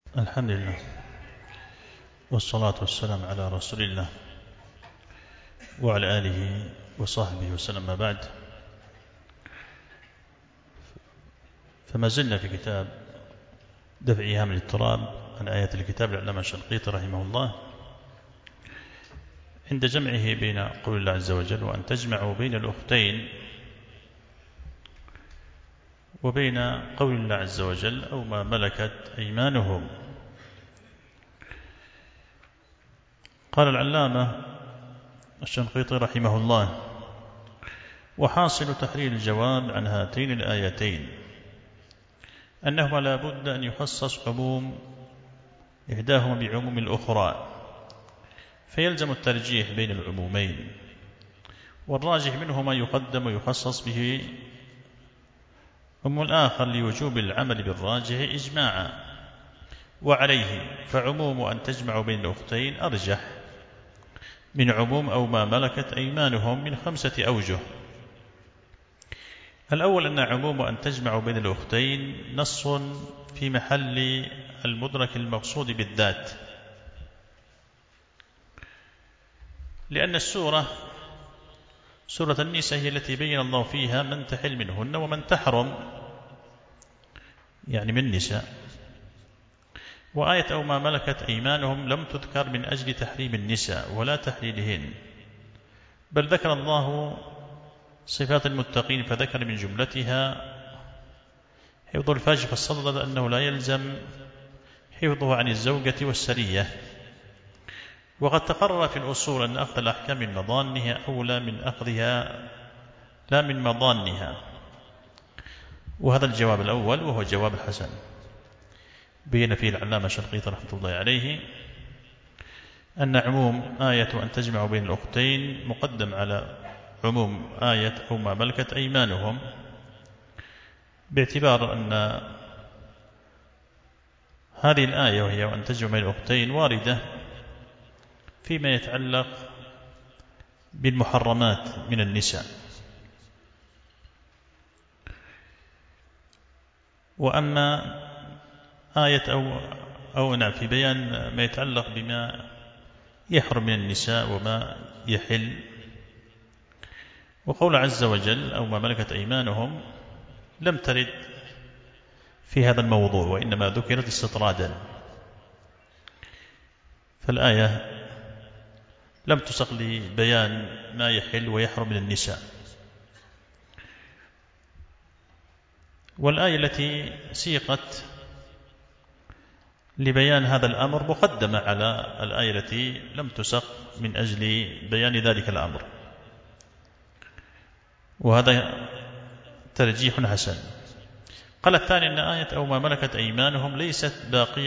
الحمد لله والصلاة والسلام على رسول الله وعلى آله وصحبه وسلم. ما بعد، فما زلنا في كتاب دفع إيهام الاضطراب عن آيات الكتاب للعلامة الشنقيطي رحمه الله، عند جمعه بين قول الله عز وجل وأن تجمعوا بين الأختين وبين قول الله عز وجل أو ما ملكت أيمانهم. قال العلامة الشنقيطي رحمه الله: وحاصل تحرير الجواب عن هاتين الآيتين أنهما لا بد أن يخصص عموم إحداهما بعموم الأخرى، فيلزم الترجيح بين العمومين، والراجح منهما يقدم ويخصص به عموم الآخر لوجوب العمل بالراجح إجماعا، وعليه فعموم أن تجمع بين الأختين أرجح من عموم أو ما ملكت أيمانهم من 5 أوجه. الأول أن عموم أن تجمع بين الأختين نص في محل المدرك المقصود بالذات، لأن سورة النساء هي التي بين الله فيها من تحل منهن ومن تحرم، يعني من نساء، وآية أو ما ملكت أيمانهم لم تذكر من أجل تحريم النساء ولا تحليلهن، بل ذكر الله صفات المتقين فذكر من جملتها حفظ الفاج، فالصدد أنه لا يلزم حفظه عن الزوجة والسرية. وقد تقرر في الأصول أن أخذ الأحكام من مضانها أولى من أخذها لا من مضانها، وهذا الجواب الأول وهو جواب الحسن بين فيه العلامة الشنقيطي رحمة الله عليه أن عموم آية أن تجمع بين الأختين مقدم على عموم آية أو ما ملكت أيمانهم، باعتبار أن هذه الآية وهي أن تجمع بين الأختين واردة فيما يتعلق بالمحرمات من النساء، وأما آية أو في بيان ما يتعلق بما يحرم من النساء وما يحل، وقول عز وجل أو ما ملكت أيمانهم لم ترد في هذا الموضوع، وإنما ذكرت استطرادا، فالآية لم تسق لبيان ما يحل ويحرم من النساء. والآية التي سيقت لبيان هذا الأمر مقدمة على الآية التي لم تسق من أجل بيان ذلك الأمر، وهذا ترجيح حسن. قال الثاني أن آية أو ما ملكت أيمانهم ليست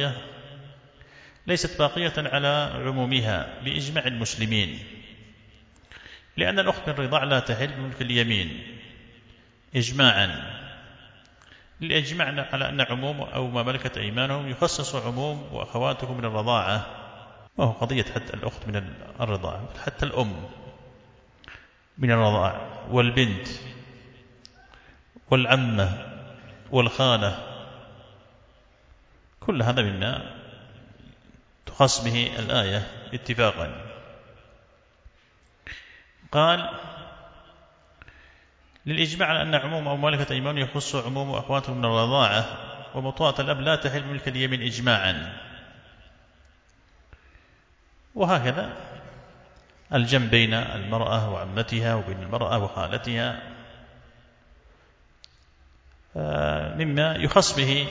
باقية على عمومها بإجماع المسلمين، لأن الأخت من الرضاع لا تحل بملك اليمين إجماعا، لإجماعنا على أن عموم أو ما ملكت أيمانهم يخصص عموم وأخواتكم من الرضاعة، وهو قضية حتى الأخت من الرضاعة، حتى الأم من الرضاعة والبنت والعمة والخالة، كل هذا مما تخص به الآية اتفاقا. قال: للإجماع على أن عموم أو ملكة أيمان يخص عموم أخواتهم من الرضاعة، ومطاعة الأب لا تحل ملك اليمين إجماعا، وهكذا الجمع بين المرأة وعمتها وبين المرأة وخالتها مما يخص به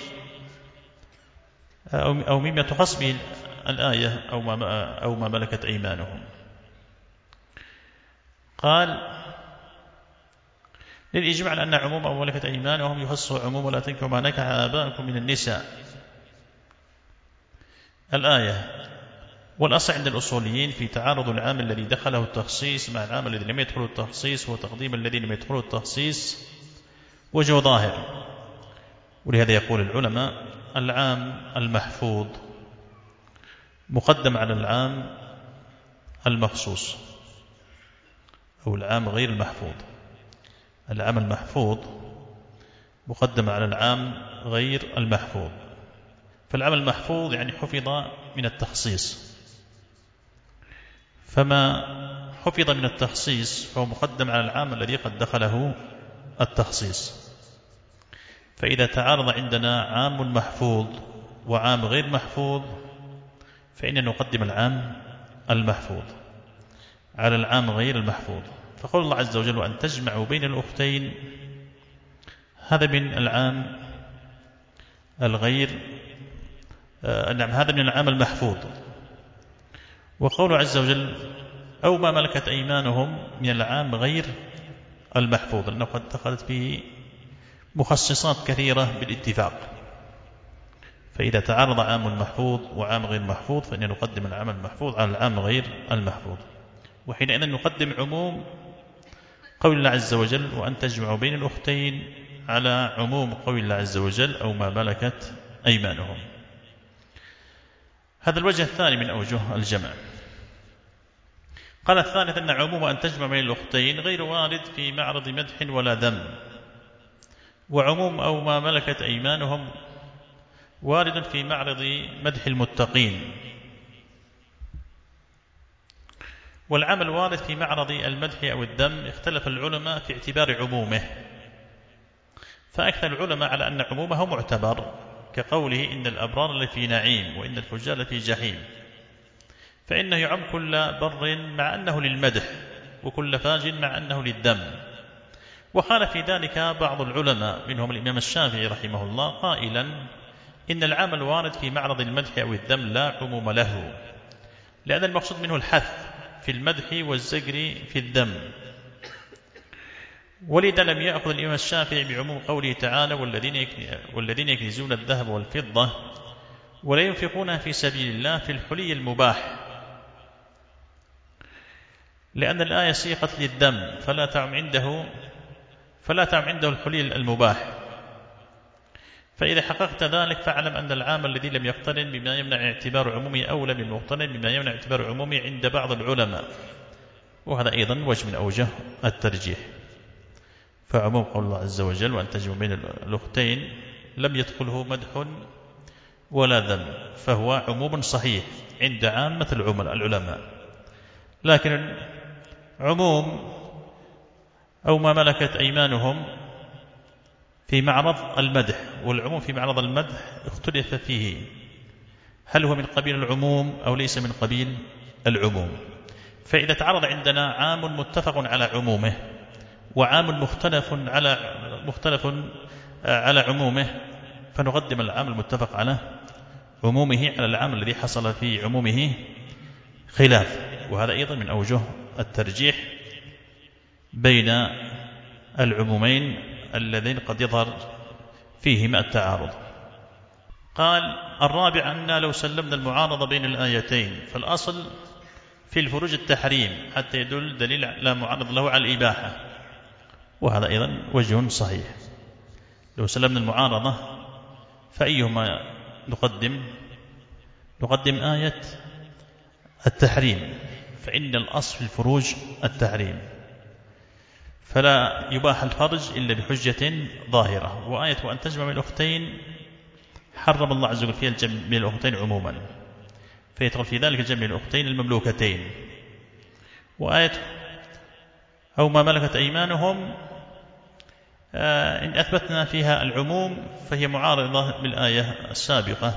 أو مما تخص به الآية أو ما ملكت أيمانهم. قال: للإجماع على أن عموم أو ملكت أيمانهم يخص عموم ولا تنكحوا ما نكح آباؤكم من النساء الآية. والأصل عند الأصوليين في تعارض العام الذي دخله التخصيص مع العام الذي لم يدخله التخصيص وتقديم الذي لم يدخله التخصيص وجه ظاهر، ولهذا يقول العلماء: العام المحفوظ مقدم على العام المخصوص، أو العام غير المحفوظ. العام المحفوظ مقدم على العام غير المحفوظ، فالعام المحفوظ يعني حفظ من التخصيص، فما حفظ من التخصيص فهو مقدم على العام الذي قد دخله التخصيص. فإذا تعارض عندنا عام محفوظ وعام غير محفوظ فإننا نقدم العام المحفوظ على العام غير المحفوظ. فقول الله عز وجل وأن تجمعوا بين الأختين، هذا من العام الغير هذا من العام المحفوظ. وقوله عز وجل أو ما ملكت أيمانهم من العام غير المحفوظ، لأنه قد دخلت فيه مخصصات كثيرة بالاتفاق. فإذا تعارض عام محفوظ وعام غير محفوظ فإننا نقدم العام المحفوظ على العام غير المحفوظ. وحينئذ نقدم عموم قول الله عز وجل وأن تجمعوا بين الأختين على عموم قول الله عز وجل أو ما ملكت أيمانهم. هذا الوجه الثاني من أوجه الجمع. قال الثالث أن عموم أن تجمع بين الأختين غير وارد في معرض مدح ولا ذم، وعموم أو ما ملكت أيمانهم وارد في معرض مدح المتقين. والعمل وارد في معرض المدح أو الذم اختلف العلماء في اعتبار عمومه، فأكثر العلماء على أن عمومه معتبر، كقوله إن الأبرار لفي نعيم وإن الفجار لفي جحيم، فإنه يعم كل بر مع أنه للمدح وكل فاجر مع أنه للذم. وقال في ذلك بعض العلماء منهم الإمام الشافعي رحمه الله قائلا إن العام الوارد في معرض المدح أو الذم لا عموم له، لأن المقصود منه الحث في المدح والزجر في الذم. ولذا لم يأخذ الإمام الشافعي بعموم قوله تعالى والذين يكنزون الذهب والفضة ولا ينفقونها في سبيل الله في الحلي المباح، لأن الآية سيقت للذم فلا تعم عنده الحلي المباح. فإذا حققت ذلك فاعلم أن العام الذي لم يقترن بما يمنع اعتبار عمومه أولى بالمقترن بما يمنع اعتبار عمومه عند بعض العلماء، وهذا أيضا وجه من أوجه الترجيح. فعموم قول الله عز وجل وأن تجمعوا بين الأختين لم يدخله مدح ولا ذم، فهو عموم صحيح عند عامة العلماء. لكن عموم أو ما ملكت أيمانهم في معرض المدح والعموم في معرض المدح اختلف فيه، هل هو من قبيل العموم أو ليس من قبيل العموم. فإذا تعرض عندنا عام متفق على عمومه وعام مختلف على عمومه فنقدم العام المتفق على عمومه على العام الذي حصل في عمومه خلاف. وهذا أيضا من أوجه الترجيح بين العمومين اللذين قد يظهر فيهما التعارض. قال الرابع أن لو سلمنا المعارضة بين الآيتين فالأصل في الفروج التحريم حتى يدل دليل لا معارض له على الإباحة، وهذا أيضا وجه صحيح. لو سلمنا المعارضة فأيهما نقدم آية التحريم، فإن الأصل في الفروج التحريم، فلا يباح الفرج إلا بحجة ظاهرة. وآية وأن تجمع من الأختين حرم الله عز وجل فيها الجمع من الأختين عموما، فيدخل في ذلك الجمع من الأختين المملوكتين. وآية أو ما ملكت أيمانهم إن أثبتنا فيها العموم فهي معارضة بالآية السابقة،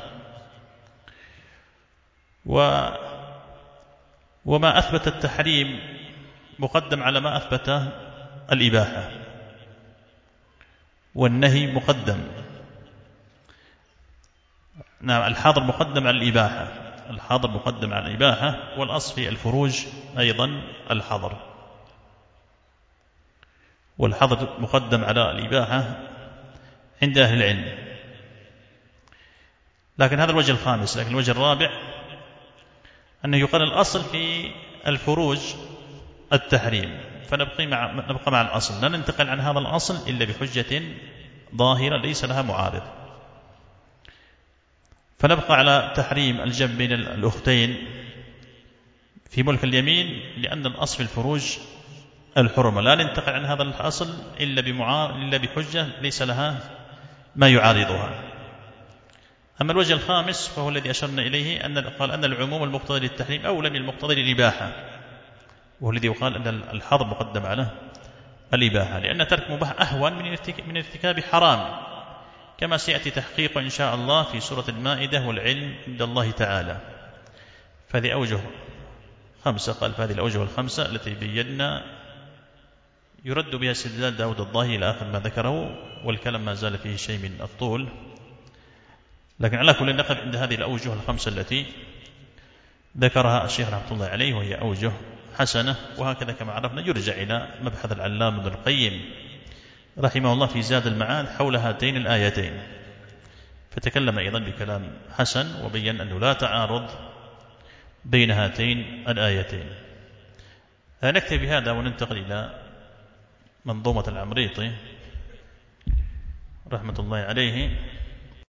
وما أثبت التحريم مقدم على ما أثبت الإباحة، والنهي مقدم. نعم، الحاضر مقدم على الإباحة، الحاضر مقدم على الإباحة، والأصل في الفروج أيضا الحظر، والحظر مقدم على الإباحة عند أهل العلم. لكن هذا الوجه الخامس. لكن الوجه الرابع أنه يقال الأصل في الفروج التحريم، فنبقى مع الأصل، لا ننتقل عن هذا الأصل إلا بحجة ظاهرة ليس لها معارض. فنبقى على تحريم الجمع بين الأختين في ملك اليمين لأن الأصل في الفروج الحرمة، لا ننتقل عن هذا الأصل إلا بحجة ليس لها ما يعارضها. أما الوجه الخامس فهو الذي أشرنا إليه، قال أن العموم المقتضي للتحريم أولى من المقتضي للإباحة، وهو الذي يقال أن الحظر مقدم على الإباحة، لأن ترك مباح أهون من ارتكاب حرام، كما سيأتي تحقيق إن شاء الله في سورة المائدة، والعلم عند الله تعالى. فهذه أوجه خمسة، قال فهذه الأوجه الخمسة التي بينا يرد بها استدلال داود الظاهري إلى آخر ما ذكره، والكلام ما زال فيه شيء من الطول، لكن على كل نقف عند هذه الأوجه الخمسة التي ذكرها الشيخ رحمة الله عليه، وهي أوجه حسنة. وهكذا كما عرفنا يرجع إلى مبحث العلامة ابن القيم رحمه الله في زاد المعاد حول هاتين الآيتين، فتكلم أيضا بكلام حسن وبين أنه لا تعارض بين هاتين الآيتين. نكتفي بهذا وننتقل إلى منظومة العمريطي رحمة الله عليه.